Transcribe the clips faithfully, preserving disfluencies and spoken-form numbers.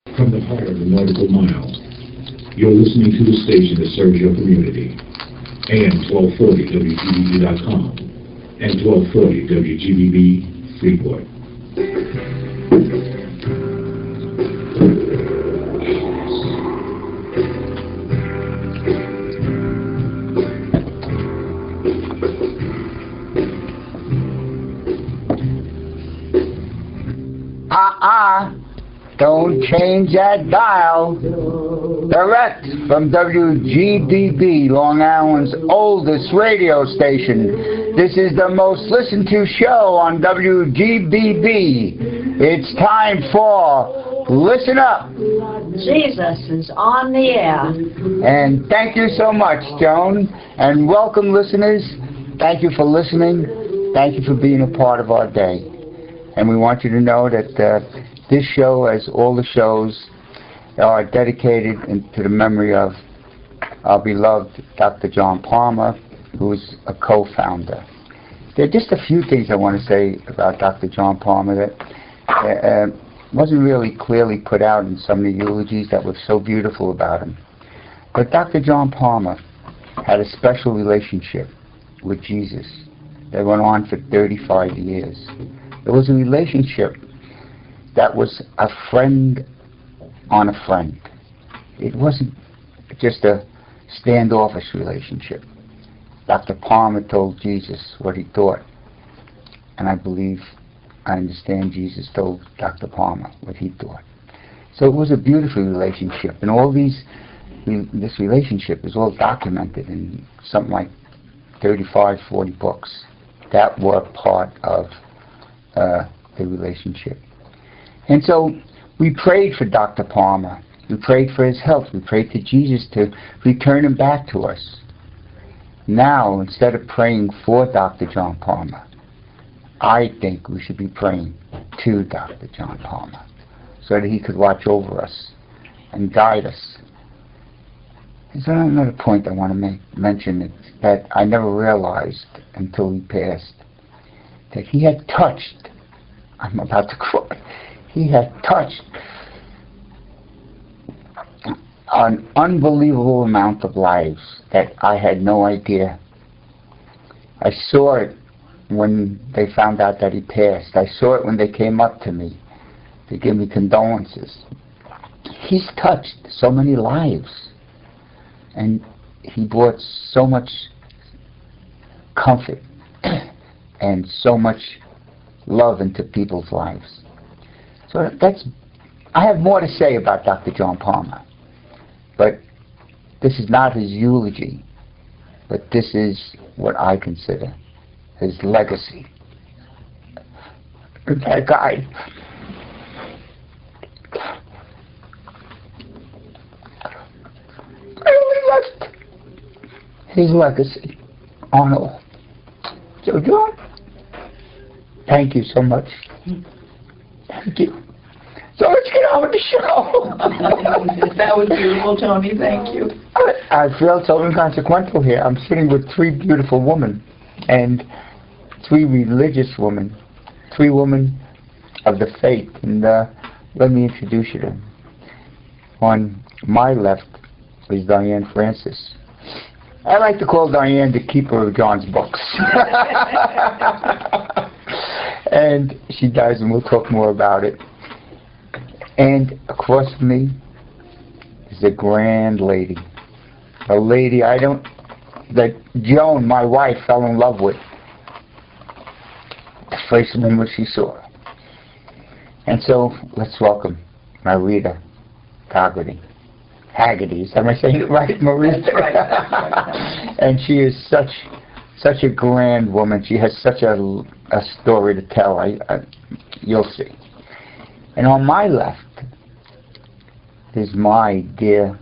From the heart of the Nautical Mile, you're listening to the station that serves your community. A M twelve forty W G B B dot com and twelve forty W G B B Freeport. Uh-uh. Don't change that dial. Direct from W G B B, Long Island's oldest radio station. This is the most listened to show on W G B B. It's time for Listen Up. Jesus is on the air. And thank you so much, Joan. And welcome, listeners. Thank you for listening. Thank you for being a part of our day. And we want you to know that uh, this show, as all the shows, are dedicated in, to the memory of our beloved Doctor John Palmer, who is a co-founder. There are just a few things I want to say about Doctor John Palmer that uh, uh, wasn't really clearly put out in some of the eulogies that were so beautiful about him. But Doctor John Palmer had a special relationship with Jesus that went on for thirty-five years. It was a relationship that was a friend on a friend. It wasn't just a standoffish relationship. Doctor Palmer told Jesus what he thought, and I believe, I understand Jesus told Doctor Palmer what he thought. So it was a beautiful relationship, and all these, this relationship is all documented in something like thirty-five, forty books that were part of uh, the relationship. And so we prayed for Doctor Palmer. We prayed for his health. We prayed to Jesus to return him back to us. Now, instead of praying for Doctor John Palmer, I think we should be praying to Doctor John Palmer so that he could watch over us and guide us. There's another point I want to make, mention that, that I never realized until he passed, that he had touched, I'm about to cry, he had touched an unbelievable amount of lives that I had no idea. I saw it when they found out that he passed. I saw it when they came up to me to give me condolences. He's touched so many lives, and he brought so much comfort and so much love into people's lives. So that's, I have more to say about Doctor John Palmer, but this is not his eulogy, but this is what I consider his legacy. That guy really left his legacy on all. So John, thank you so much. Thank you. So let's get on with the show. That was beautiful, Tony. Thank you. I, I feel so inconsequential here. I'm sitting with three beautiful women and three religious women, three women of the faith. And uh, let me introduce you to them. On my left is Diane Francis. I like to call Diane the keeper of John's books. And she does, and we'll talk more about it. And across from me is a grand lady. A lady I don't, that Joan, my wife, fell in love with the first moment she saw her. And so, let's welcome Marita Haggerty. Haggerty, am I saying it right, Marita? That's right. That's right. And she is such, such a grand woman. She has such a, a story to tell. I, I, you'll see. And on my left is my dear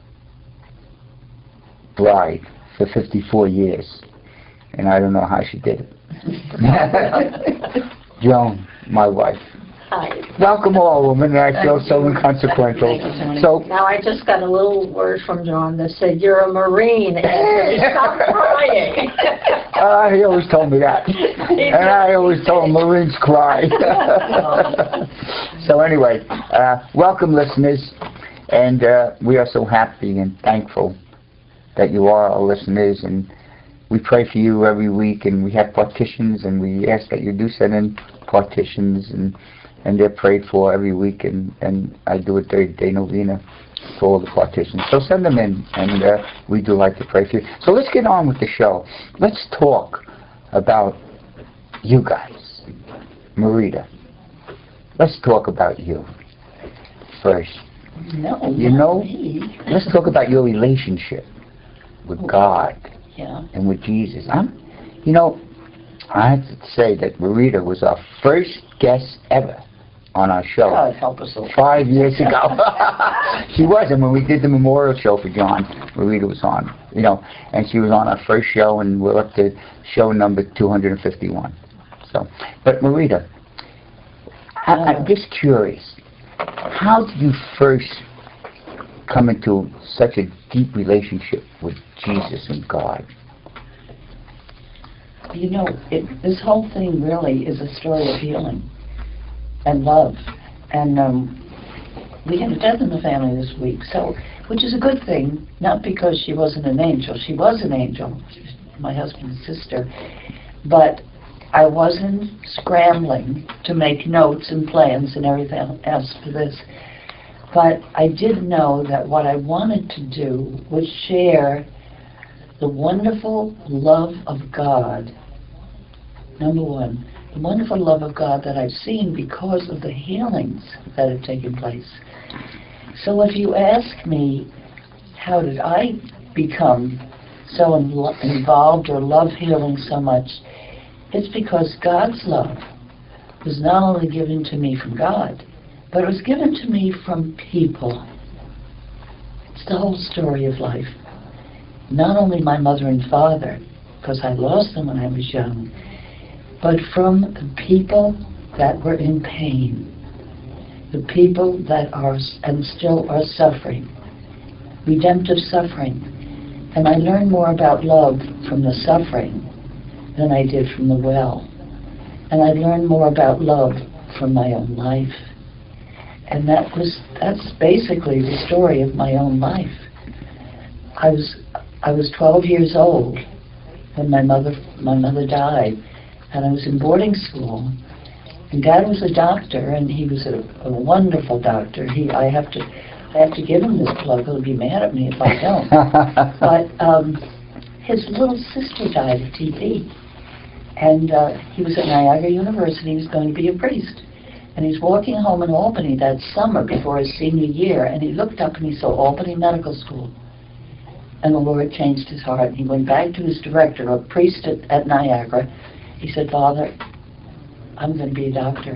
bride for fifty-four years. And I don't know how she did it. Joan, my wife. Hi. Welcome all, women. I feel so inconsequential. Thank you, Tony. So, now I just got a little word from John that said, you're a Marine, and stop crying. uh, he always told me that. And I always told him Marines cry. So anyway, uh, welcome listeners. And uh, we are so happy and thankful that you are our listeners, and we pray for you every week, and we have partitions, and we ask that you do send in partitions, and and they're prayed for every week, and, and I do a thirty-day novena for all the partitions. So send them in, and uh, we do like to pray for you. So let's get on with the show. Let's talk about you guys. Marita, let's talk about you first. No, You not know, me. let's talk about your relationship with God Yeah. and with Jesus. I'm, you know, I have to say that Marita was our first guest ever on our show. God help us all. Five years ago. She was, and when we did the memorial show for John, Marita was on, you know, and she was on our first show, and we're up to show number two hundred fifty-one. So, but Marita, I, I'm just curious, how did you first come into such a deep relationship with Jesus and God? You know, it, this whole thing really is a story of healing and love. And um, we had a death in the family this week, so which is a good thing, not because she wasn't an angel. She was an angel, my husband's sister. But I wasn't scrambling to make notes and plans and everything else for this. But I did know that what I wanted to do was share the wonderful love of God. Number one, the wonderful love of God that I've seen because of the healings that have taken place. So if you ask me, how did I become so in- involved or love healing so much, it's because God's love was not only given to me from God, but it was given to me from people. It's the whole story of life. Not only my mother and father, because I lost them when I was young, but from the people that were in pain, the people that are and still are suffering, redemptive suffering. And I learned more about love from the suffering than I did from the well. And I learned more about love from my own life. And that was that's basically the story of my own life. I was I was twelve years old when my mother my mother died, and I was in boarding school. And Dad was a doctor, and he was a, a wonderful doctor. He I have to I have to give him this plug. He'll be mad at me if I don't. But um, his little sister died of T B, and uh, he was at Niagara University. He was going to be a priest. And he's walking home in Albany that summer before his senior year, and he looked up and he saw Albany Medical School. And the Lord changed his heart. He went back to his director, a priest at, at Niagara. He said, "Father, I'm going to be a doctor."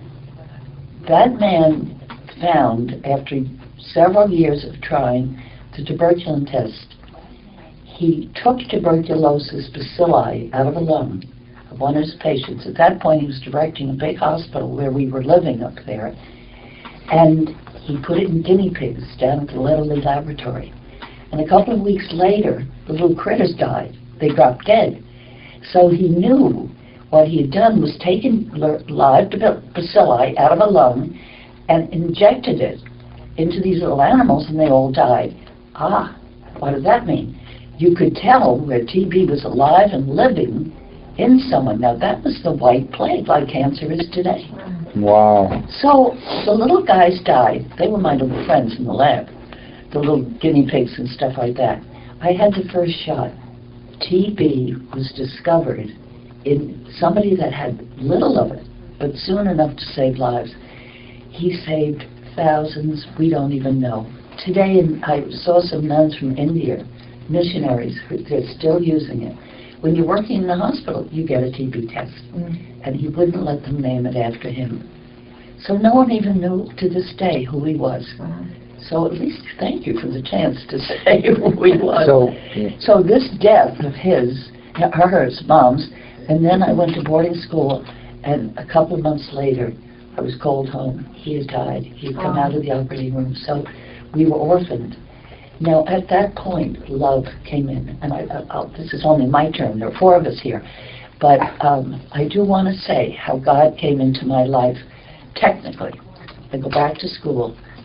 That man found, after several years of trying, the tuberculin test. He took tuberculosis bacilli out of a lung of one of his patients. At that point, he was directing a big hospital where we were living up there, and he put it in guinea pigs down at the Lederle Laboratory. And a couple of weeks later, the little critters died. They dropped dead. So he knew what he had done was taken live bacilli out of a lung and injected it into these little animals, and they all died. Ah, what did that mean? You could tell where T B was alive and living in someone. Now, that was the white plague, like cancer is today. Wow. So the little guys died. They were my little friends in the lab, the little guinea pigs and stuff like that. I had the first shot. T B was discovered in somebody that had little of it, but soon enough to save lives. He saved thousands we don't even know. Today, in, I saw some nuns from India, missionaries, who they're still using it. When you're working in the hospital, you get a T B test. Mm. And he wouldn't let them name it after him. So no one even knew to this day who he was. Mm. So at least thank you for the chance to say who he was. So, yeah. So this death of his, hers, Mom's, and then I went to boarding school, and a couple of months later, I was called home. He had died. He had come oh. out of the operating room. So we were orphaned. Now, at that point, love came in. And I, I, this is only my term. There are four of us here. But um, I do want to say how God came into my life technically. I go back to school.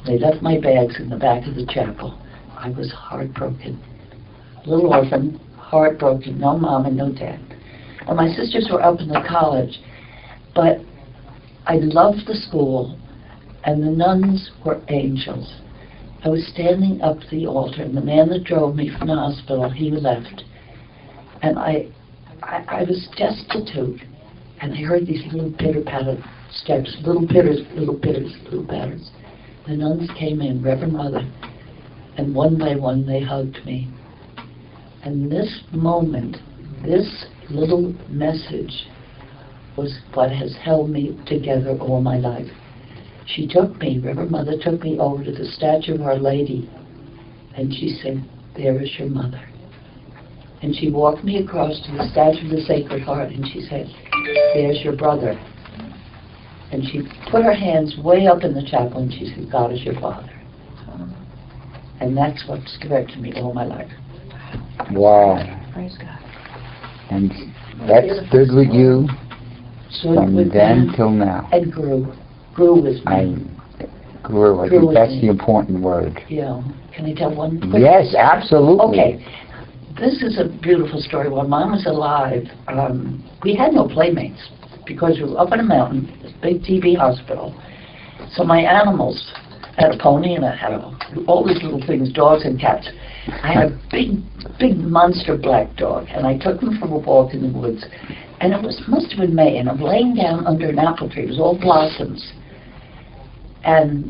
They left my bags in the back of the chapel. I was heartbroken. Little orphan, heartbroken, no mom and no dad. And my sisters were up in the college, but I loved the school, and the nuns were angels. I was standing up at the altar, and the man that drove me from the hospital, he left. And I, I, I was destitute, and I heard these little pitter-patter steps, little pitters, little pitters, little patters. The nuns came in, Reverend Mother, and one by one they hugged me. And this moment, this little message was what has held me together all my life. She took me, Reverend Mother took me over to the statue of Our Lady, and she said, "There is your mother." And she walked me across to the statue of the Sacred Heart, and she said, "There's your brother." And she put her hands way up in the chapel, and she said, "God is your Father." And that's what's directed me all my life. Wow. Praise God. And that stood with you So from with then me, till now. and grew, grew with I me. grew. I Grew think with that's me. the important word. Yeah. Can I tell one? quick Yes, absolutely. Okay. This is a beautiful story. When Mom was alive, um, we had no playmates because we were up on a mountain, this big T B hospital. So my animals, I had a pony and I had a, all these little things, dogs and cats. I had a big, big monster black dog, and I took him for a walk in the woods. And it was must have been May, and I'm laying down under an apple tree. It was all blossoms. And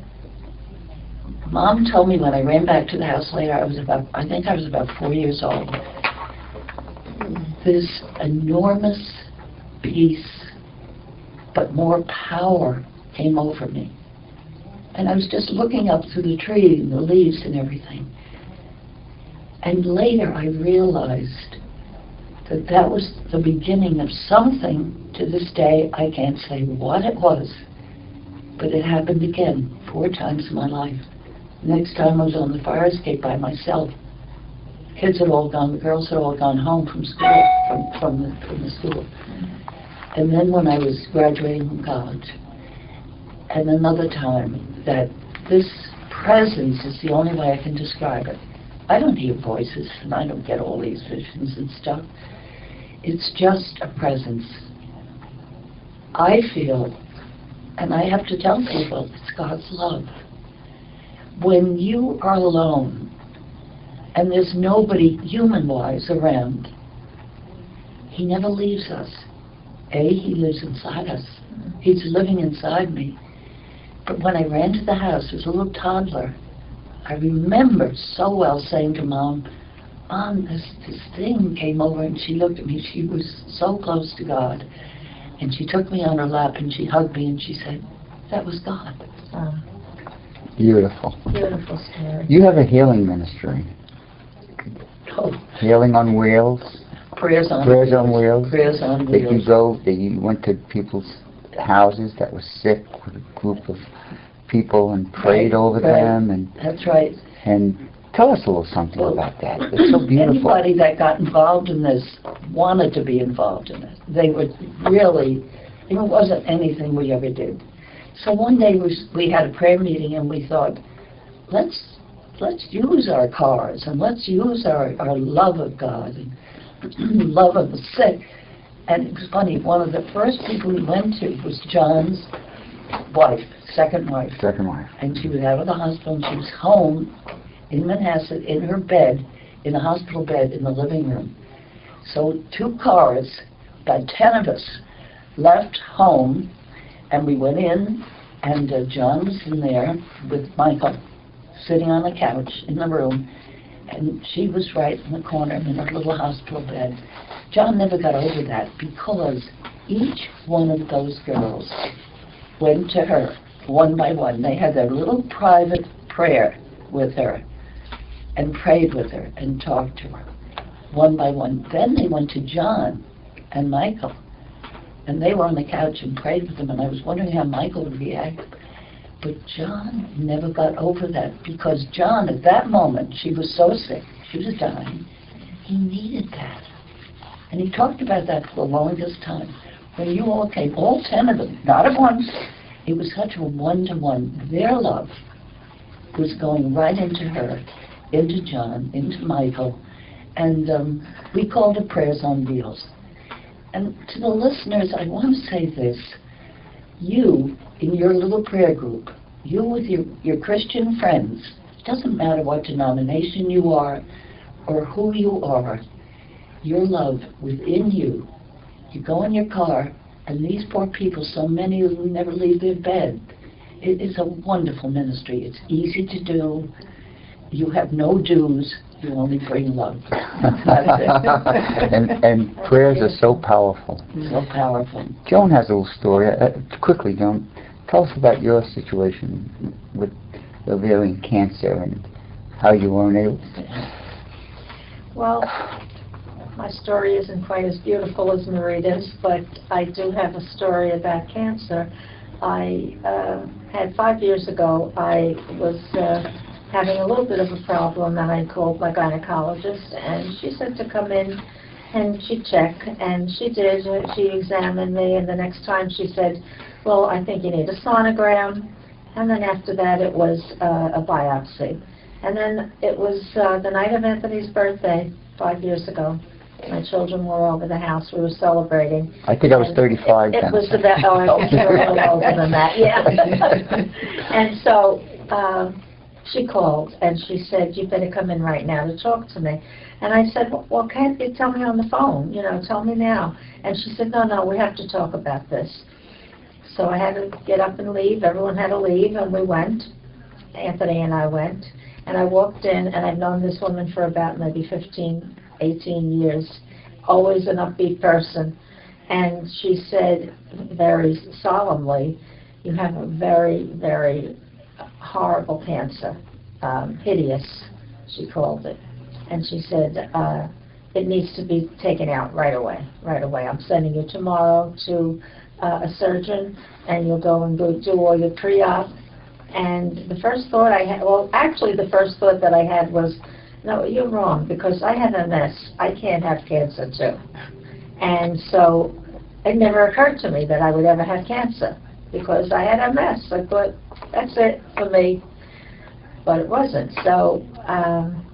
Mom told me when I ran back to the house later, I was about, I think I was about four years old, this enormous peace, but more power came over me. And I was just looking up through the tree and the leaves and everything. And later I realized that that was the beginning of something. To this day, I can't say what it was, but it happened again four times in my life. Next time I was on the fire escape by myself. Kids had all gone, the girls had all gone home from school, from, from, the, from the school. And then when I was graduating from college, and another time that this presence is the only way I can describe it. I don't hear voices, and I don't get all these visions and stuff. It's just a presence. I feel, and I have to tell people, it's God's love. When you are alone, and there's nobody human-wise around, He never leaves us. A, He lives inside us. He's living inside me. But when I ran to the house as a little toddler, I remember so well saying to Mom, Mom, this, this thing came over, and she looked at me. She was so close to God. And she took me on her lap, and she hugged me, and she said, that was God. Oh, Beautiful. beautiful story. You have a healing ministry. Oh, Healing on Wheels. prayers on Prayers on Wheels. Prayers on That you wheels. go, that you went to people's houses that were sick with a group of people and prayed Right, over right. them. And, That's right. and tell us a little something Well, about that. It's so beautiful. Anybody that got involved in this wanted to be involved in it. They were really, it wasn't anything we ever did. So one day we, we had a prayer meeting, and we thought, let's let's use our cars, and let's use our, our love of God and love of the sick. And it was funny, one of the first people we went to was John's wife, second wife. Second wife. And she was out of the hospital, and she was home in Manhasset in her bed, in a hospital bed in the living room. So two cars, about ten of us, left home, and we went in, and uh, John was in there with Michael, sitting on the couch in the room, and she was right in the corner in her little hospital bed. John never got over that, because each one of those girls went to her one by one. They had their little private prayer with her and prayed with her and talked to her one by one. Then they went to John and Michael, and they were on the couch and prayed with them, and I was wondering how Michael would react. But John never got over that, because John, at that moment, she was so sick, she was dying, he needed that. And he talked about that for the longest time. When you all came, all ten of them, not at once, it was such a one-to-one. Their love was going right into her, into John, into Michael, and um, we called it Prayers on Wheels. And to the listeners, I want to say this. You, in your little prayer group, you with your, your Christian friends, it doesn't matter what denomination you are or who you are, your love within you. You go in your car, and these poor people, so many of them never leave their bed. It is a wonderful ministry. It's easy to do. You have no dues. You only bring love. and, and prayers are so powerful. So powerful. Joan has a little story. Uh, quickly, Joan, tell us about your situation with ovarian cancer and how you weren't able to. Well, my story isn't quite as beautiful as Marita's, but I do have a story about cancer. I uh, had five years ago, I was uh, having a little bit of a problem, and I called my gynecologist, and she said to come in and she'd check, and she did. She examined me, and the next time she said, well, I think you need a sonogram, and then after that it was uh, a biopsy. And then it was uh, the night of Anthony's birthday, five years ago. My children were over the house. We were celebrating. I think I was thirty-five It, then. it was about, oh, I think you were a little older than that, yeah. And so uh, she called, and she said, you better come in right now to talk to me. And I said, well, well, can't you tell me on the phone? You know, tell me now. And she said, no, no, we have to talk about this. So I had to get up and leave. Everyone had to leave, and we went. Anthony and I went. And I walked in, and I've known this woman for about maybe fifteen, eighteen years, always an upbeat person. And she said very solemnly, you have a very, very horrible cancer, um, hideous, she called it. And she said, uh, it needs to be taken out right away, right away. I'm sending you tomorrow to uh, a surgeon, and you'll go and go do all your pre-op. And the first thought I had, well, actually the first thought that I had was, no, you're wrong, because I have M S. I can't have cancer, too. And so it never occurred to me that I would ever have cancer, because I had M S. I thought, that's it for me. But it wasn't. So um,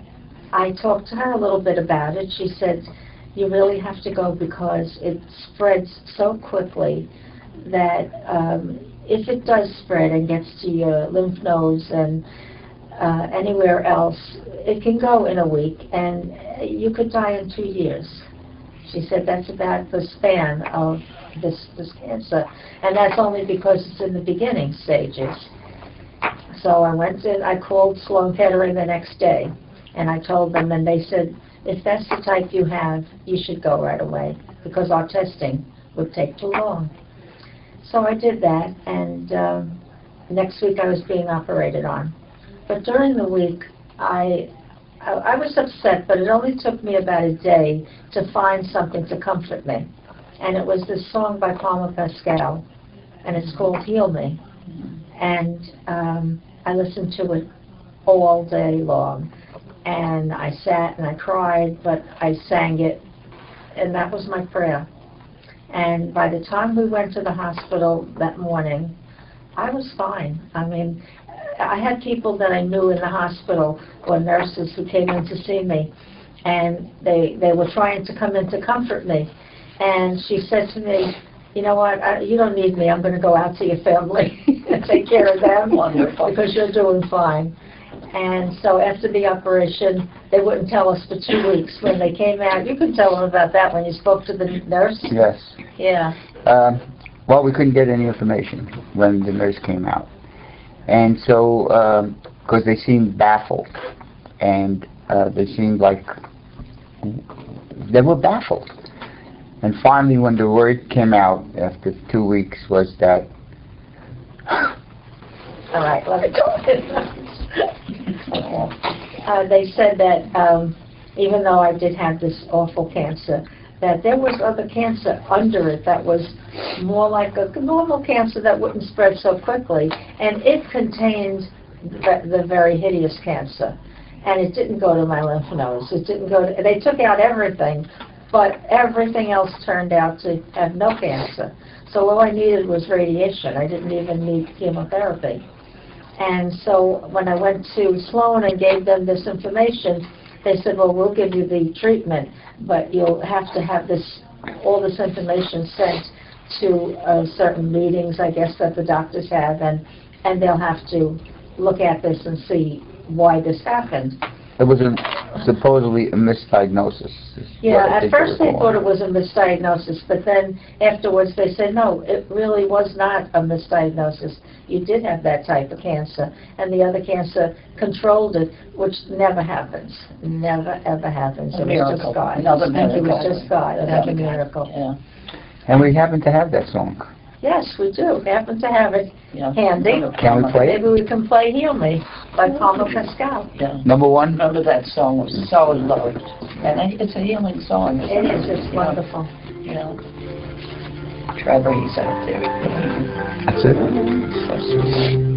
I talked to her a little bit about it. She said, you really have to go because it spreads so quickly that um, if it does spread and gets to your lymph nodes and uh, anywhere else, it can go in a week, and you could die in two years. She said that's about the span of this, this cancer, and that's only because it's in the beginning stages. So I went in, I called Sloan Kettering the next day, and I told them, and they said, if that's the type you have, you should go right away, because our testing would take too long. So I did that, and um, next week I was being operated on. But during the week, I, I, I was upset, but it only took me about a day to find something to comfort me. And it was this song by Palmer Pascal, and it's called Heal Me. And um, I listened to it all day long. And I sat and I cried, but I sang it, and that was my prayer. And by the time we went to the hospital that morning, I was fine. I mean, I had people that I knew in the hospital, or nurses who came in to see me, and they they were trying to come in to comfort me. And she said to me, you know what, I, you don't need me. I'm going to go out to your family and take care of them. Wonderful. Because you're doing fine. And so after the operation, they wouldn't tell us for two weeks when they came out. You can tell them about that when you spoke to the nurse. Yes. Yeah. Um, well, we couldn't get any information when the nurse came out. And so, because um, they seemed baffled, and uh, they seemed like they were baffled. And finally, when the word came out after two weeks was that... All right, let it go. Okay. Uh, they said that um, even though I did have this awful cancer, that there was other cancer under it that was more like a normal cancer that wouldn't spread so quickly, and it contained the, the very hideous cancer. And it didn't go to my lymph nodes. It didn't go to, they took out everything, but everything else turned out to have no cancer. So all I needed was radiation. I didn't even need chemotherapy. And so when I went to Sloan and gave them this information, they said, well, we'll give you the treatment, but you'll have to have this, all this information sent to uh, certain meetings, I guess, that the doctors have, and, and they'll have to look at this and see why this happened. It was a, supposedly a misdiagnosis. is Yeah, what I at think first they was thought going it was a misdiagnosis, but then afterwards they said, no, it really was not a misdiagnosis. You did have that type of cancer, and the other cancer controlled it, which never happens. Never, ever happens. A It was miracle. just God. Another It miracle. was just God, another Another God. miracle. Yeah. And we happen to have that song. Yes, we do. We happen to have it Yeah. handy. Can we play it? Maybe we can play Heal Me by Palmer Pascal. Yeah. Number one? Remember that song was so loved. And it- it's a healing song. isn't It is, it's wonderful. Yeah. Trevor, he's out there. That's it? So sweet.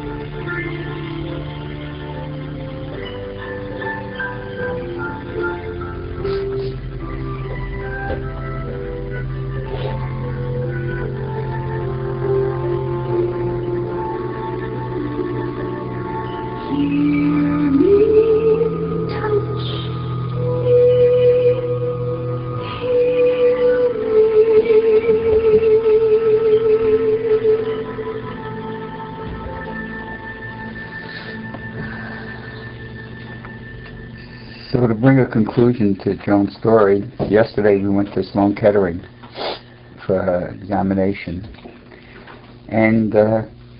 So to bring a conclusion to Joan's story, yesterday we went to Sloan Kettering for her examination, and uh,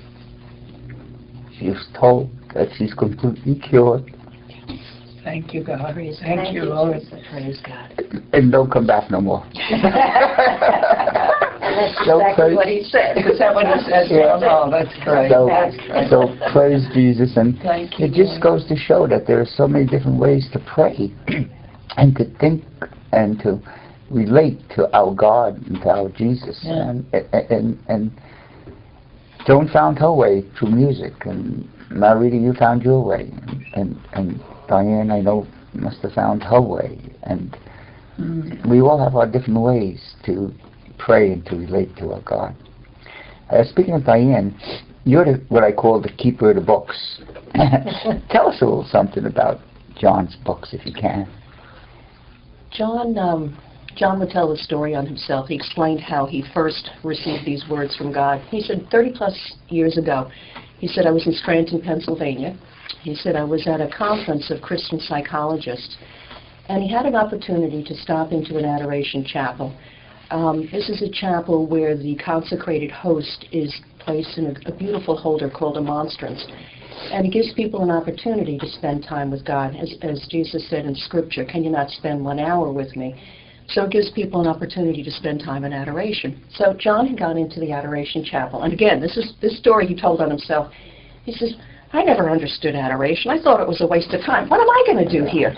she was told that she's completely cured Thank you, God. Praise Thank, Thank you, you, Lord. Jesus. Praise God. and don't come back no more. And that's So exactly praise- what he said. Is that what he said? Yeah. Oh, that's great. So, That's great. so praise Jesus, and Thank you, it just Lord. goes to show that there are so many different ways to pray and to think and to relate to our God and to our Jesus. Yeah. And, and, and, and Joan found her way through music, and Marita, you found your way, and, and Diane, I know, must have found her way, and Mm. we all have our different ways to pray and to relate to our God. Uh, speaking of Diane, you're the, what I call the keeper of the books. Tell us a little something about John's books, if you can. John, um, John would tell the story on himself. He explained how he first received these words from God. He said thirty plus years ago, he said, I was in Scranton, Pennsylvania. He said, I was at a conference of Christian psychologists, and he had an opportunity to stop into an adoration chapel. Um, this is a chapel where the consecrated host is placed in a, a beautiful holder called a monstrance. And it gives people an opportunity to spend time with God. As, as Jesus said in Scripture, can you not spend one hour with me? So it gives people an opportunity to spend time in adoration. So John had gone into the adoration chapel. And again, this is this story he told on himself. He says, I never understood adoration. I thought it was a waste of time. What am I going to do here?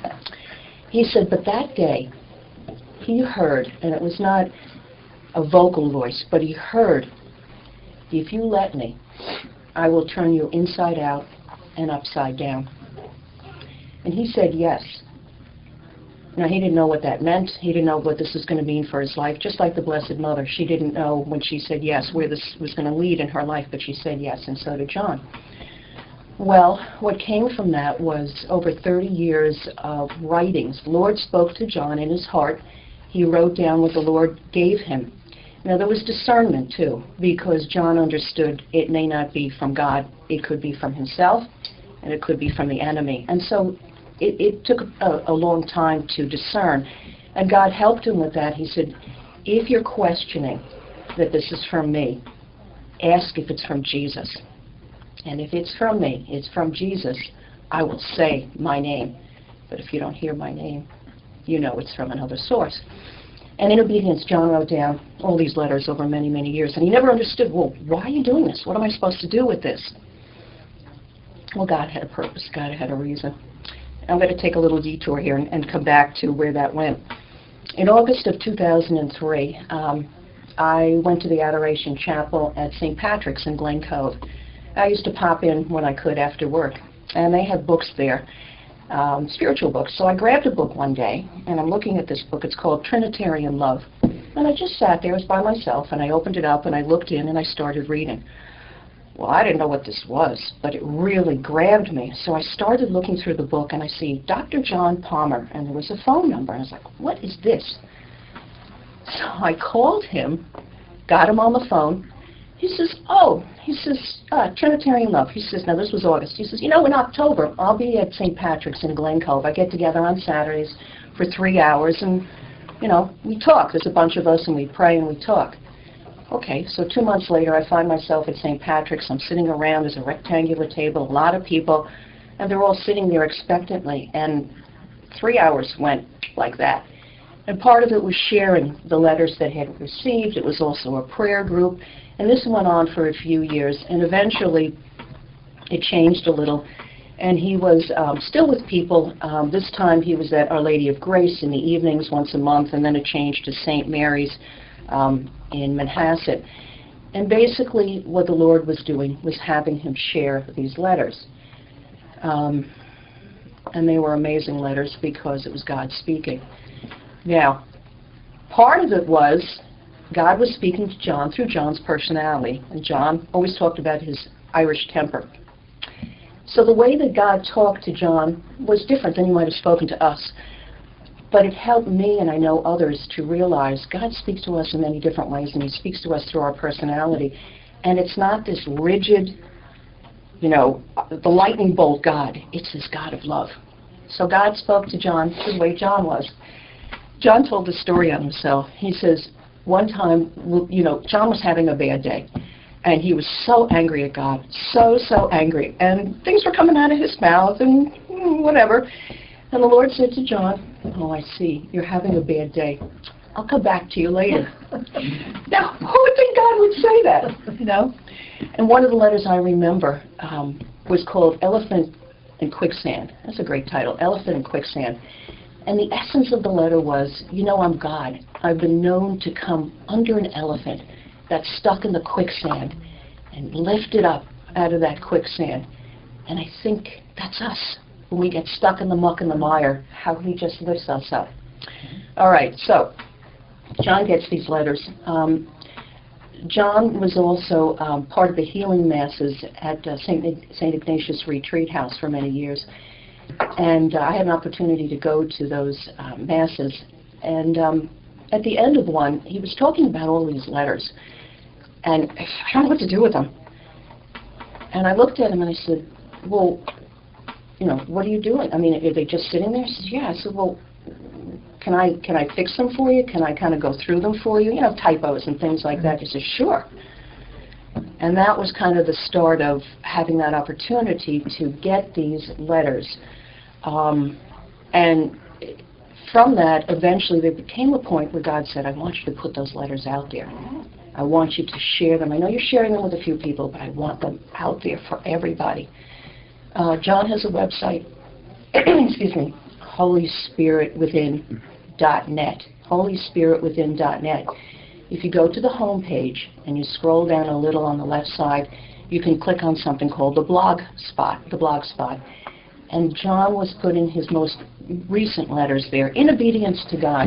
He said, but that day, he heard, and it was not a vocal voice, but he heard, if you let me, I will turn you inside out and upside down. And he said yes. Now, he didn't know what that meant. He didn't know what this was going to mean for his life, just like the Blessed Mother. She didn't know when she said yes where this was going to lead in her life, but she said yes, and so did John. Well, what came from that was over thirty years of writings. The Lord spoke to John in his heart. He wrote down what the Lord gave him. Now, there was discernment, too, because John understood it may not be from God. It could be from himself, and it could be from the enemy. And so it, it took a, a long time to discern. And God helped him with that. He said, if you're questioning that this is from me, ask if it's from Jesus. And if it's from me, it's from Jesus, I will say my name. But if you don't hear my name, you know it's from another source. And in obedience, John wrote down all these letters over many, many years. And he never understood, well, why are you doing this? What am I supposed to do with this? Well, God had a purpose. God had a reason. I'm going to take a little detour here and, and come back to where that went. In August of two thousand three, um, I went to the Adoration Chapel at Saint Patrick's in Glen Cove. I used to pop in when I could after work, and they had books there, um, spiritual books. So I grabbed a book one day, and I'm looking at this book. It's called Trinitarian Love. And I just sat there, I was by myself, and I opened it up, and I looked in, and I started reading. Well, I didn't know what this was, but it really grabbed me. So I started looking through the book, and I see Doctor John Palmer, and there was a phone number. And I was like, what is this? So I called him, got him on the phone. He says, oh, he says, uh, Trinitarian Love. He says, now this was August. He says, you know, in October, I'll be at Saint Patrick's in Glen Cove. I get together on Saturdays for three hours, and, you know, we talk. There's a bunch of us, and we pray and we talk. Okay, so two months later, I find myself at Saint Patrick's. I'm sitting around. There's a rectangular table, a lot of people, and they're all sitting there expectantly. And three hours went like that. And part of it was sharing the letters that had received. It was also a prayer group. And this went on for a few years. And eventually, it changed a little. And he was um, still with people. Um, this time, he was at Our Lady of Grace in the evenings once a month. And then it changed to Saint Mary's um, in Manhasset. And basically what the Lord was doing was having him share these letters. Um, and they were amazing letters because it was God speaking. Now, part of it was God was speaking to John through John's personality, and John always talked about his Irish temper. So the way that God talked to John was different than he might have spoken to us. But it helped me, and I know others, to realize God speaks to us in many different ways, and he speaks to us through our personality. And it's not this rigid, you know, the lightning bolt God. It's this God of love. So God spoke to John the way John was. John told the story on himself. He says, one time, you know, John was having a bad day. And he was so angry at God, so, so angry. And things were coming out of his mouth and mm, whatever. And the Lord said to John, oh, I see, you're having a bad day. I'll come back to you later. Now, who would think God would say that, you know? And one of the letters I remember um, was called Elephant in Quicksand. That's a great title, Elephant in Quicksand. And the essence of the letter was, you know, I'm God. I've been known to come under an elephant that's stuck in the quicksand and lift it up out of that quicksand. And I think that's us. When we get stuck in the muck and the mire, how he just lifts us up. All right, so John gets these letters. Um, John was also um, part of the healing masses at uh, Saint Saint Ignatius Retreat House for many years. And uh, I had an opportunity to go to those uh, masses. And um, at the end of one, he was talking about all these letters. And I don't know what to do with them. And I looked at him and I said, well, you know, what are you doing? I mean, are they just sitting there? He says, yeah. I said, well, can I can I fix them for you? Can I kind of go through them for you? You know, typos and things like that. He said, sure. And that was kind of the start of having that opportunity to get these letters. Um, and from that, eventually there became a point where God said, I want you to put those letters out there. I want you to share them. I know you're sharing them with a few people, but I want them out there for everybody. Uh, John has a website, excuse me, holy spirit within dot net, holy spirit within dot net. If you go to the home page and you scroll down a little on the left side, you can click on something called the blog spot, the blog spot. And John was putting his most recent letters there in obedience to God.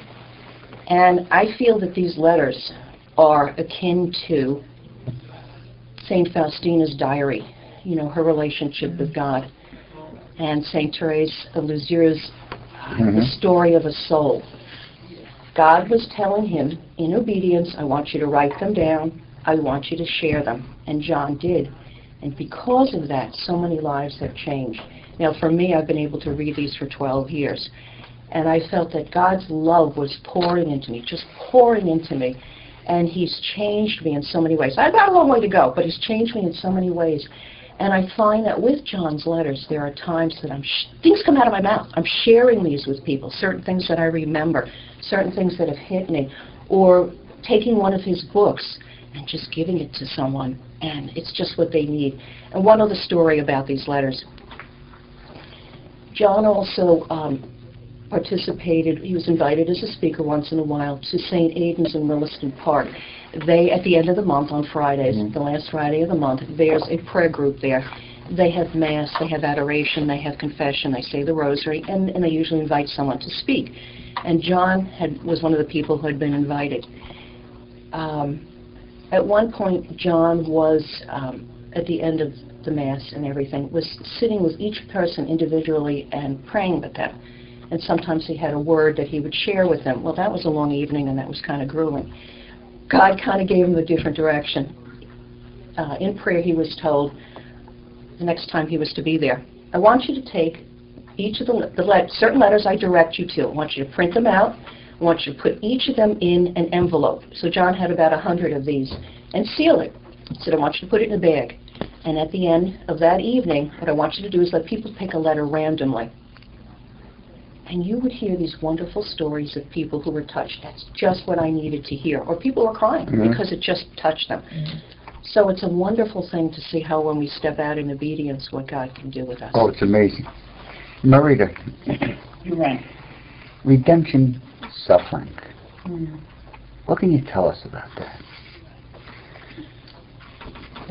And I feel that these letters are akin to Saint Faustina's diary, you know, her relationship with God, and Saint Therese of Lisieux's mm-hmm. The Story of a Soul. God was telling him, in obedience, I want you to write them down, I want you to share them. And John did. And because of that, so many lives have changed. Now, for me, I've been able to read these for twelve years. And I felt that God's love was pouring into me, just pouring into me. And he's changed me in so many ways. I've got a long way to go, but he's changed me in so many ways. And I find that with John's letters, there are times that I'm sh things come out of my mouth. I'm sharing these with people, certain things that I remember, certain things that have hit me, or taking one of his books and just giving it to someone, and it's just what they need. And one other story about these letters. John also um, participated, he was invited as a speaker once in a while to Saint Aidan's in Williston Park. They, at the end of the month on Fridays, mm-hmm. the last Friday of the month, there's a prayer group there. They have Mass, they have adoration, they have confession, they say the rosary, and, and they usually invite someone to speak. And John had, was one of the people who had been invited. Um, at one point, John was, um, at the end of the Mass and everything, was sitting with each person individually and praying with them. And sometimes he had a word that he would share with them. Well, that was a long evening, and that was kind of grueling. God kind of gave him a different direction. Uh, in prayer, he was told, the next time he was to be there, I want you to take each of the, the let, certain letters I direct you to. I want you to print them out. I want you to put each of them in an envelope. So John had about a hundred of these. And seal it. He said, I want you to put it in a bag. And at the end of that evening, what I want you to do is let people pick a letter randomly. And you would hear these wonderful stories of people who were touched. That's just what I needed to hear. Or people were crying mm-hmm. because it just touched them. Mm-hmm. So it's a wonderful thing to see how when we step out in obedience, what God can do with us. Oh, it's amazing. Marita, You're right. Redemption suffering. Mm. What can you tell us about that?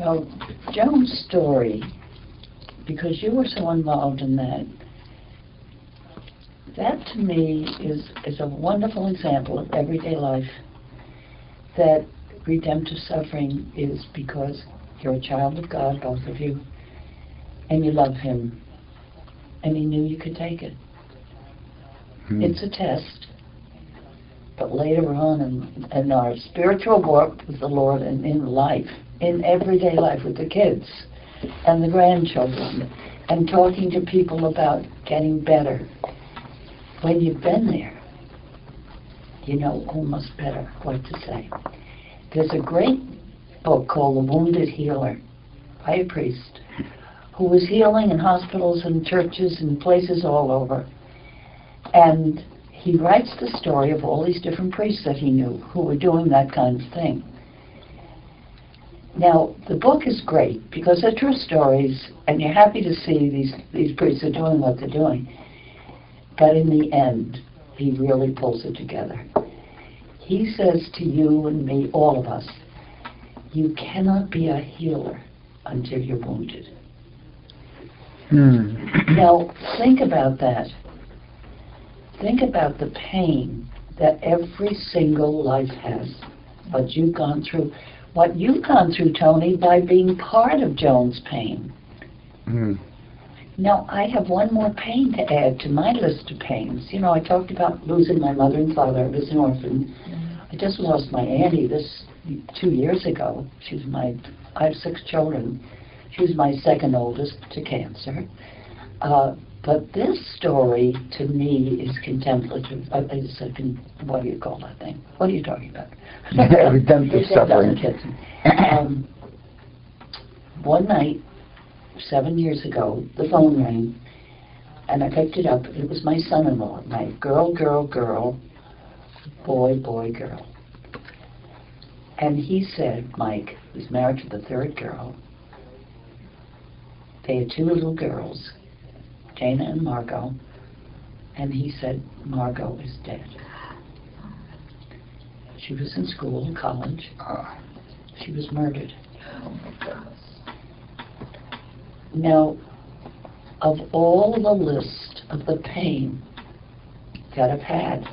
Well, Joan's story, because you were so involved in that, that to me is, is a wonderful example of everyday life, that redemptive suffering is because you're a child of God, both of you, and you love Him, and He knew you could take it. Hmm. It's a test, but later on in, in our spiritual walk with the Lord and in life, in everyday life with the kids and the grandchildren, and talking to people about getting better, when you've been there, you know almost better what to say. There's a great book called The Wounded Healer by a priest who was healing in hospitals and churches and places all over. And he writes the story of all these different priests that he knew who were doing that kind of thing. Now, the book is great because they're true stories, and you're happy to see these, these priests are doing what they're doing. But in the end, he really pulls it together. He says to you and me, all of us, you cannot be a healer until you're wounded. Hmm. Now, think about that. Think about the pain that every single life has, what you've gone through. What you've gone through, Tony, by being part of Joan's pain. Hmm. Now, I have one more pain to add to my list of pains. You know, I talked about losing my mother and father. I was an orphan. I just lost my auntie this two years ago. She was my, I have six children. She was my second oldest to cancer. Uh, but this story, to me, is contemplative. Uh, is a con- what do you call that thing? What are you talking about? Redemptive suffering. Um, one night, seven years ago, the phone rang, and I picked it up. It was my son-in-law, my girl, girl, girl, boy, boy, girl. And he said, Mike, who's married to the third girl, they had two little girls, Dana and Margot, and he said, Margot is dead. She was in school, college. She was murdered. Now, of all the list of the pain that I've had,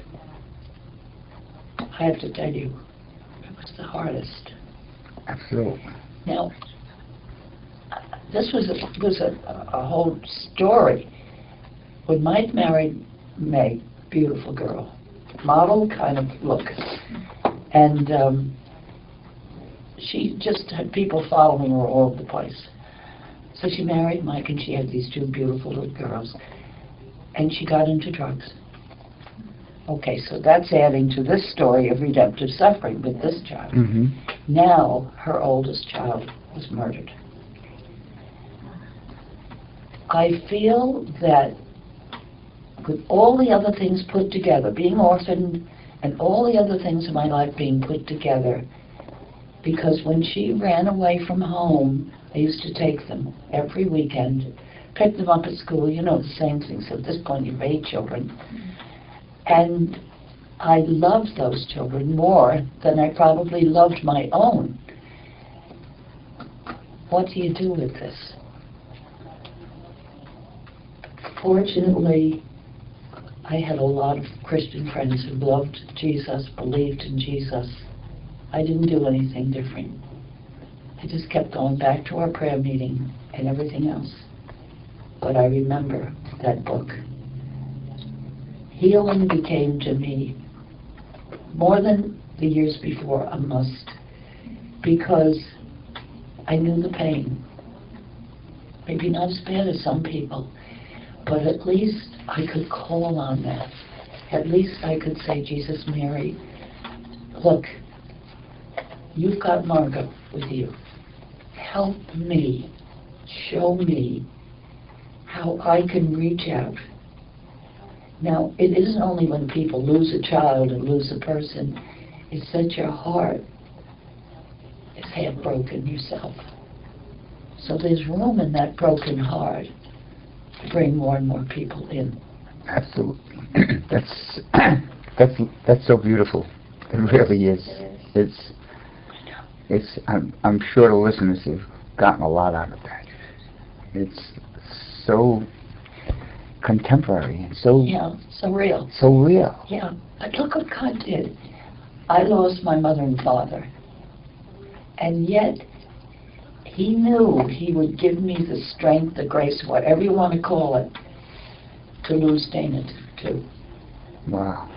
I have to tell you, it was the hardest. Absolutely. Now, this was a, was a, a whole story. When Mike married Meg, beautiful girl, model kind of look, and um, she just had people following her all over the place. So she married Mike, and she had these two beautiful little girls, and she got into drugs. Okay, so that's adding to this story of redemptive suffering with this child. Mm-hmm. Now, her oldest child was murdered. I feel that with all the other things put together, being orphaned and all the other things in my life being put together, because when she ran away from home, I used to take them every weekend, pick them up at school, you know, the same things. At this point, you have eight children. And I loved those children more than I probably loved my own. What do you do with this? Fortunately, I had a lot of Christian friends who loved Jesus, believed in Jesus. I didn't do anything different. I just kept going back to our prayer meeting and everything else. But I remember that book. Healing became to me, more than the years before, a must, because I knew the pain. Maybe not as bad as some people, but at least I could call on that. At least I could say, Jesus, Mary, look, you've got Margot with you. Help me, show me how I can reach out. Now, it isn't only when people lose a child and lose a person, it's that your heart is half broken yourself. So there's room in that broken heart to bring more and more people in. Absolutely. that's that's that's so beautiful. It really is. It's it's. I'm I'm sure the listeners have gotten a lot out of that. It's so contemporary and so Yeah, so real. so real. Yeah, but look what God did. I lost my mother and father, and yet He knew He would give me the strength, the grace, whatever you want to call it, to lose Dana too. Wow.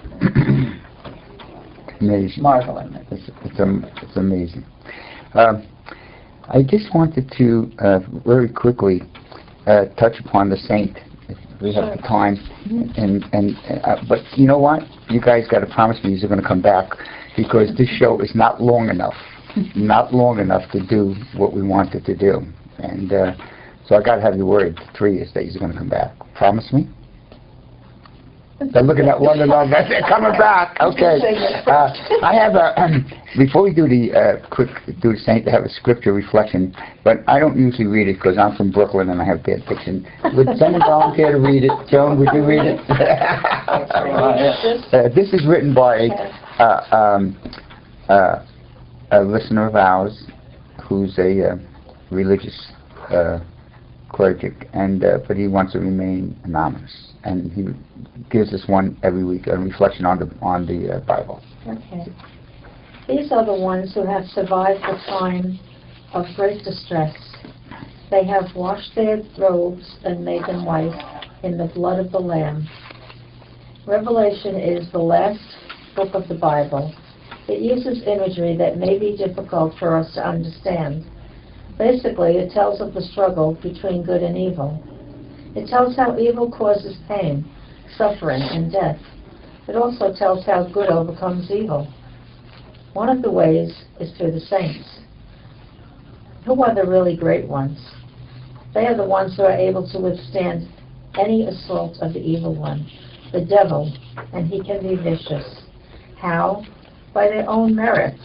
Amazing. Marveling it. It's, it's, um, it's amazing. Um, I just wanted to uh, very quickly uh, touch upon the saint, if we have the time. And and uh, but you know what? You guys got to promise me you're going to come back, because this show is not long enough, not long enough to do what we wanted to do. And uh, so I got to have your word. The three is that you're going to come back. Promise me. They're looking at one another. They're coming back. Okay. Uh, I have a, um, before we do the uh, quick, do the saint, I have a scripture reflection, but I don't usually read it because I'm from Brooklyn and I have bad diction. Would someone volunteer to read it? Joan, would you read it? uh, this is written by uh, um, uh, a listener of ours who's a uh, religious uh, cleric, and uh, but he wants to remain anonymous. And he gives us one every week, a reflection on the on the uh, Bible. Okay. These are the ones who have survived the time of great distress. They have washed their robes and made them white in the blood of the Lamb. Revelation is the last book of the Bible. It uses imagery that may be difficult for us to understand. Basically, it tells of the struggle between good and evil. It tells how evil causes pain, suffering, and death. It also tells how good overcomes evil. One of the ways is through the saints. Who are the really great ones? They are the ones who are able to withstand any assault of the evil one, the devil, and he can be vicious. How? By their own merits.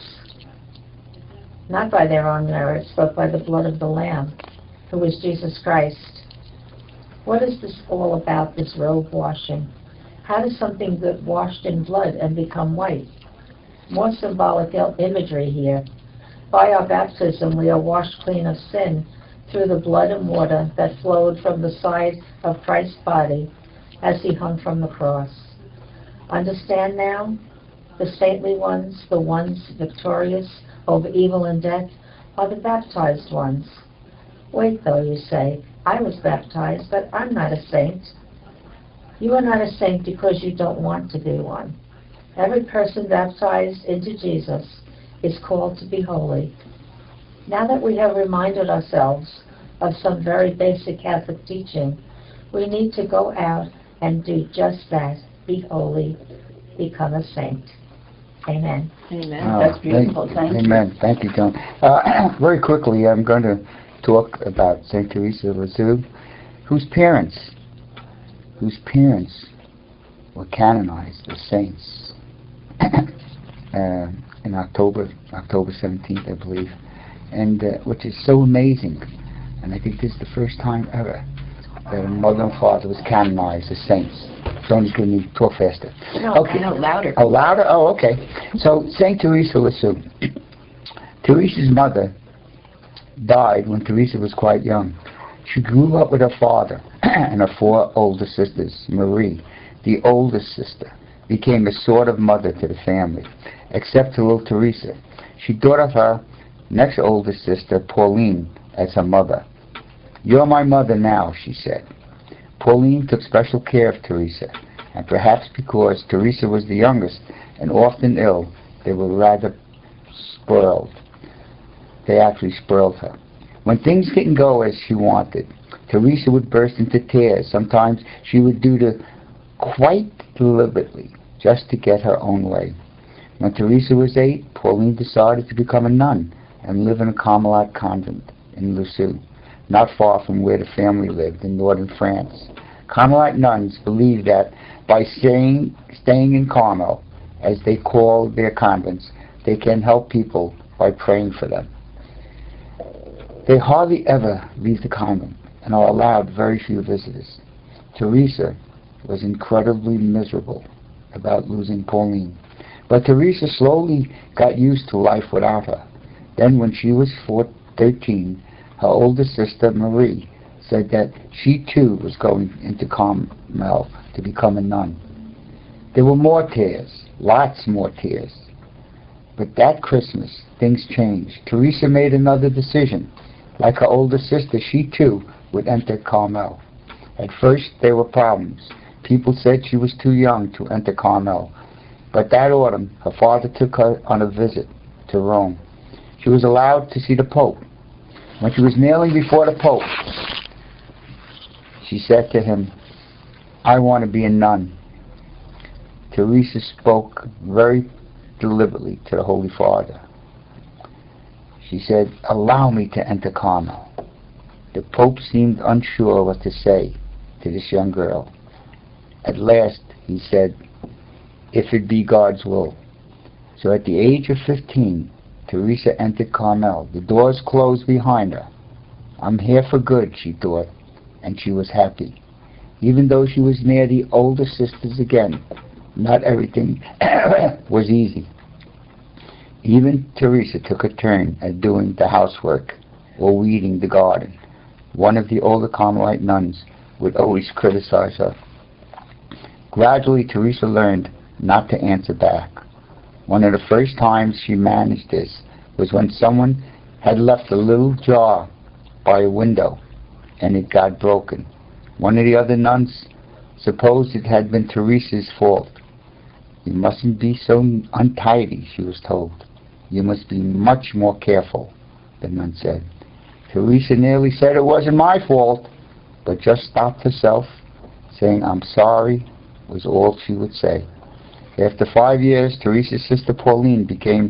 Not by their own merits, but by the blood of the Lamb, who is Jesus Christ. What is this all about, this robe washing? How does something good washed in blood and become white? More symbolic imagery here. By our baptism, we are washed clean of sin through the blood and water that flowed from the side of Christ's body as he hung from the cross. Understand now? The saintly ones, the ones victorious over evil and death, are the baptized ones. Wait, though, you say, I was baptized, but I'm not a saint. You are not a saint because you don't want to be one. Every person baptized into Jesus is called to be holy. Now that we have reminded ourselves of some very basic Catholic teaching, we need to go out and do just that. Be holy, become a saint. Amen. Amen. Oh, That's beautiful. Thank, Thank you. amen. Thank you, Joan. Uh, very quickly, I'm going to talk about Saint Teresa of Lisieux, whose parents, whose parents were canonized as saints uh, in October, October seventeenth, I believe, and uh, which is so amazing. And I think this is the first time ever that a mother and father was canonized as saints. Joan, can you talk faster? No, Okay. no, louder. Oh, louder? Oh, okay. So, Saint Teresa of Lisieux. Teresa's mother died when Teresa was quite young. She grew up with her father and her four older sisters. Marie, the oldest sister, became a sort of mother to the family, except to little Teresa. She thought of her next oldest sister, Pauline, as her mother. "You're my mother now," she said. Pauline took special care of Teresa, and perhaps because Teresa was the youngest and often ill, they were rather spoiled. They actually spoiled her. When things didn't go as she wanted, Teresa would burst into tears. Sometimes she would do it quite deliberately, just to get her own way. When Teresa was eight, Pauline decided to become a nun and live in a Carmelite convent in Lisieux, not far from where the family lived in northern France. Carmelite nuns believed that by staying, staying in Carmel, as they call their convents, they can help people by praying for them. They hardly ever leave the convent and are allowed very few visitors. Teresa was incredibly miserable about losing Pauline, but Teresa slowly got used to life without her. Then when she was four, thirteen, her older sister, Marie, said that she too was going into Carmel to become a nun. There were more tears, lots more tears. But that Christmas, things changed. Teresa made another decision. Like her older sister, she too would enter Carmel. At first, there were problems. People said she was too young to enter Carmel. But that autumn, her father took her on a visit to Rome. She was allowed to see the Pope. When she was kneeling before the Pope, she said to him, "I want to be a nun." Teresa spoke very deliberately to the Holy Father. She said, "Allow me to enter Carmel." The Pope seemed unsure what to say to this young girl. At last, he said, "If it be God's will." So at the age of fifteen, Teresa entered Carmel. The doors closed behind her. "I'm here for good," she thought, and she was happy. Even though she was near the older sisters again, not everything was easy. Even Teresa took a turn at doing the housework or weeding the garden. One of the older Carmelite nuns would always criticize her. Gradually, Teresa learned not to answer back. One of the first times she managed this was when someone had left a little jar by a window and it got broken. One of the other nuns supposed it had been Teresa's fault. "You mustn't be so untidy," she was told. "You must be much more careful," the nun said. Teresa nearly said it wasn't my fault, but just stopped herself, saying, "I'm sorry," was all she would say. After five years, Teresa's sister Pauline became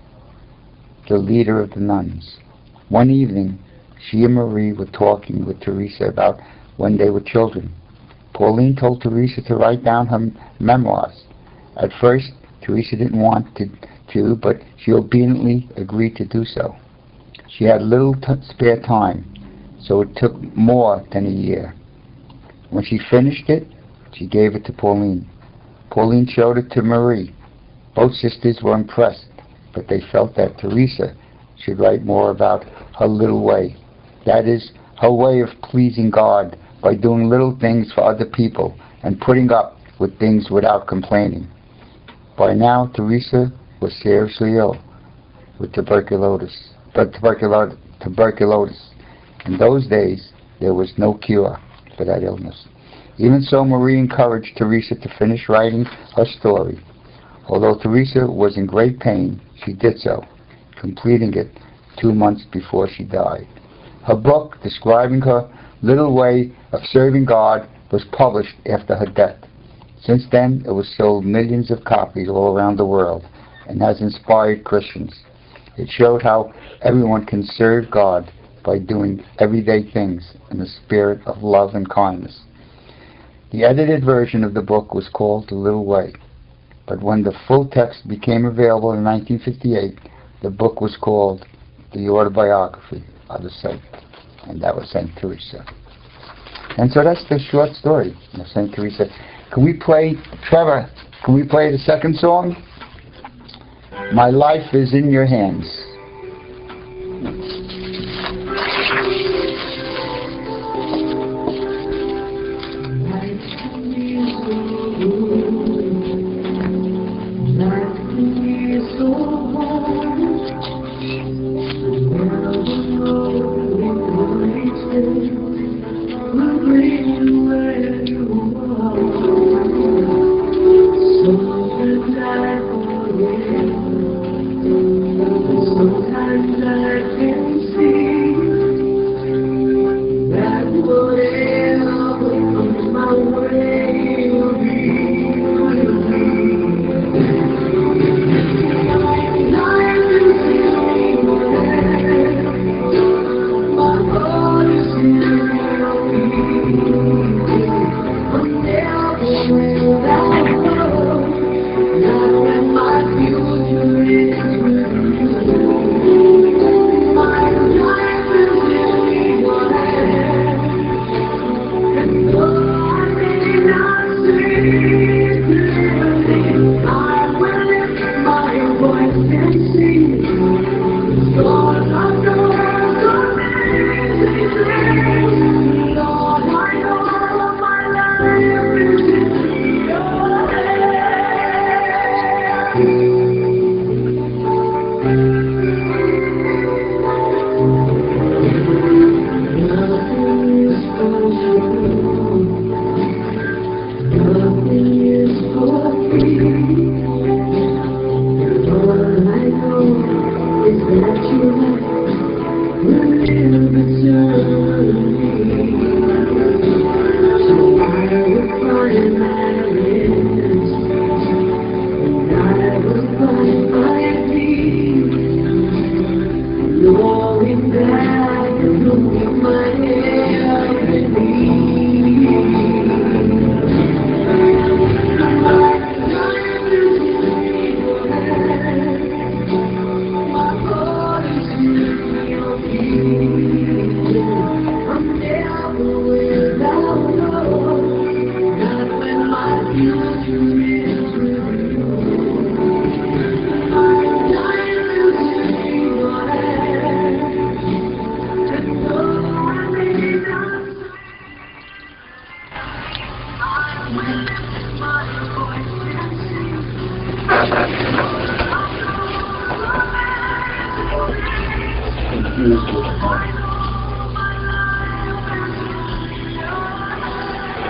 the leader of the nuns. One evening, she and Marie were talking with Teresa about when they were children. Pauline told Teresa to write down her memoirs. At first, Teresa didn't want to, to, but she obediently agreed to do so. She had little t spare time, so it took more than a year. When she finished it, she gave it to Pauline. Pauline showed it to Marie. Both sisters were impressed, but they felt that Teresa should write more about her little way. That is, her way of pleasing God by doing little things for other people and putting up with things without complaining. By now, Teresa was seriously ill with tuberculosis. But tuberculosis, tuberculosis. In those days, there was no cure for that illness. Even so, Marie encouraged Teresa to finish writing her story. Although Teresa was in great pain, she did so, completing it two months before she died. Her book, describing her little way of serving God, was published after her death. Since then, it was sold millions of copies all around the world and has inspired Christians. It showed how everyone can serve God by doing everyday things in a spirit of love and kindness. The edited version of the book was called The Little Way, but when the full text became available in nineteen fifty-eight, the book was called The Autobiography of a Saint, and that was Saint Teresa. And so that's the short story of Saint Teresa. Can we play, Trevor, can we play the second song? My Life is in Your Hands. Thank you.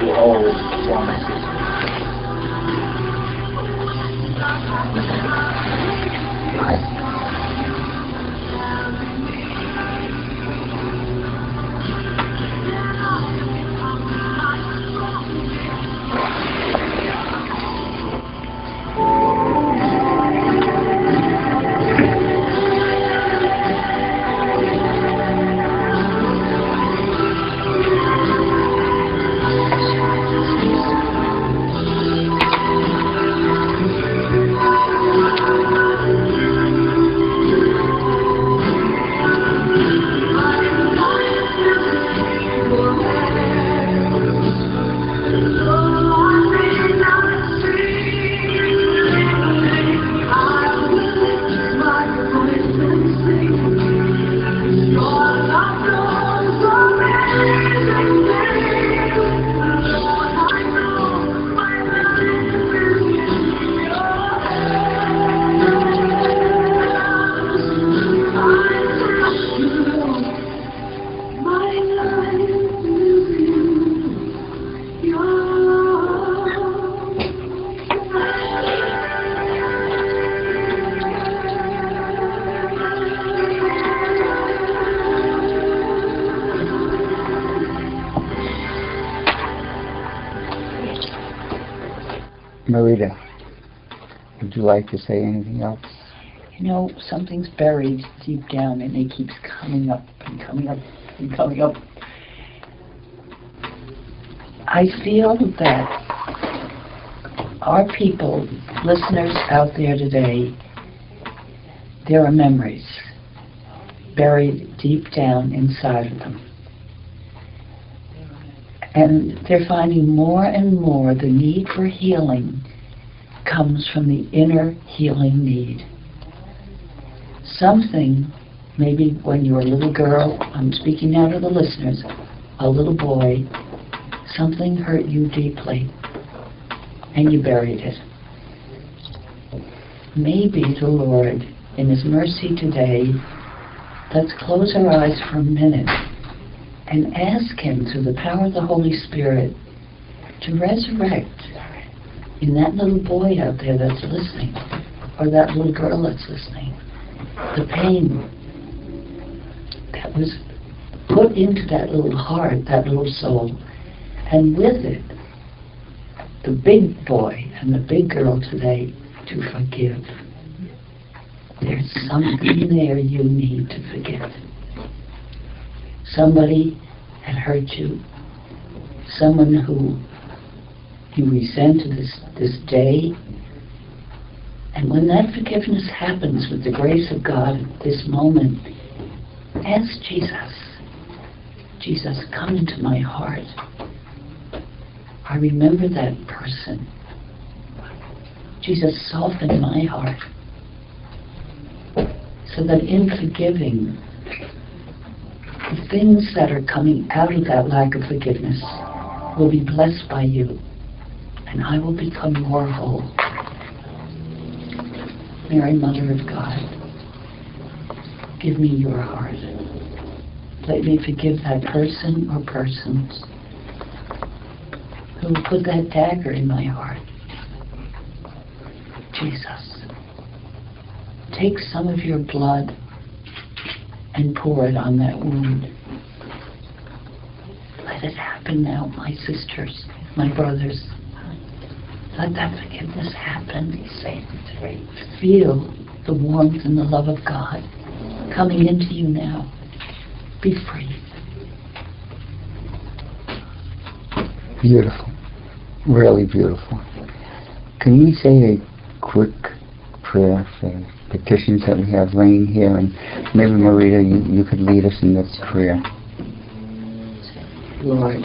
the old promises. Marita, would you like to say anything else? You know, something's buried deep down and it keeps coming up and coming up and coming up. I feel that our people, listeners out there today, there are memories buried deep down inside of them. And they're finding more and more the need for healing comes from the inner healing need. Something, maybe when you were a little girl, I'm speaking now to the listeners, a little boy, something hurt you deeply and you buried it. Maybe the Lord, in His mercy today, let's close our eyes for a minute and ask Him, through the power of the Holy Spirit, to resurrect in that little boy out there that's listening, or that little girl that's listening, the pain that was put into that little heart, that little soul, and with it, the big boy and the big girl today to forgive. There's something there you need to forgive. Somebody had hurt you, someone who you resent to this, this day. And when that forgiveness happens with the grace of God at this moment, ask Jesus, Jesus, come into my heart. I remember that person. Jesus, soften my heart so that in forgiving, the things that are coming out of that lack of forgiveness will be blessed by you, and I will become more whole. Mary, Mother of God, give me your heart. Let me forgive that person or persons who put that dagger in my heart. Jesus, take some of your blood and pour it on that wound. Let it happen now, my sisters, my brothers. Let that forgiveness happen. Be safe today. Feel the warmth and the love of God coming into you now. Be free. Beautiful. Really beautiful. Can you say a quick prayer for petitions that we have laying here, and maybe Marita, you, you could lead us in this prayer. Lord,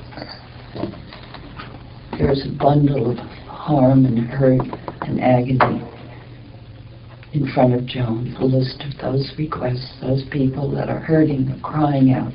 there's a bundle of harm and hurt and agony in front of Joan, a list of those requests, those people that are hurting, are crying out.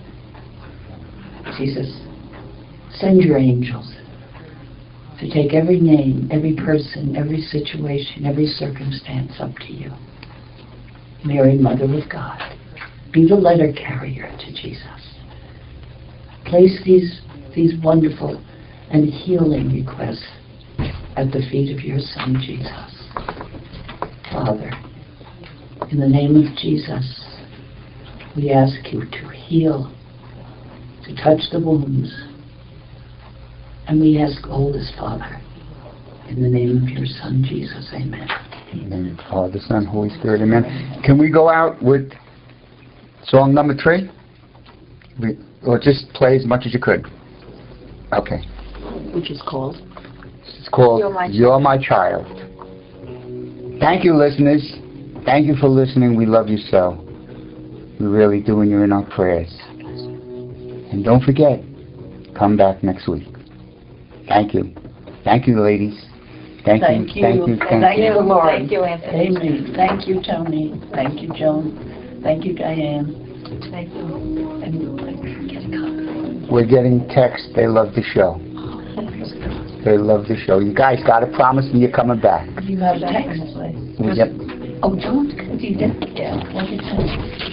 Jesus, send your angels to take every name, every person, every situation, every circumstance up to you. Mary, Mother of God, be the letter carrier to Jesus. Place these, these wonderful and healing requests at the feet of your Son, Jesus. Father, in the name of Jesus, we ask you to heal, to touch the wounds. And we ask all this, Father, in the name of your Son, Jesus. Amen. In the name of the Father, Son, Holy Spirit. Amen. Can we go out with song number three? We, or just play as much as you could. Okay. Which is called? It's called You're My You're My Child. Thank you, listeners. Thank you for listening. We love you so. We really do, and you're in our prayers. And don't forget, come back next week. Thank you. Thank you, ladies. Thank, Thank you. you. Thank you. And thank you, Lord. Thank you, Anthony. Amen. Thank you, Tony. Thank you, Joan. Thank you, Diane. Thank you. And I'm getting up. We're getting texts. They love the show. They love the show. You guys got to promise me you're coming back. You have a text? We get, Oh, Joan, you did? Yeah. What did you say?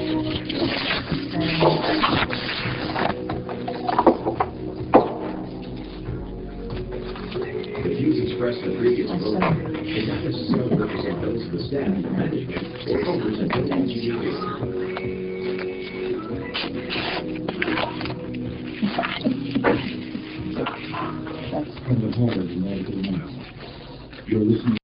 The views expressed in the previous program did not necessarily represent those of the staff, management, or owners of W G B V. From the home of the Medical Mile, you're listening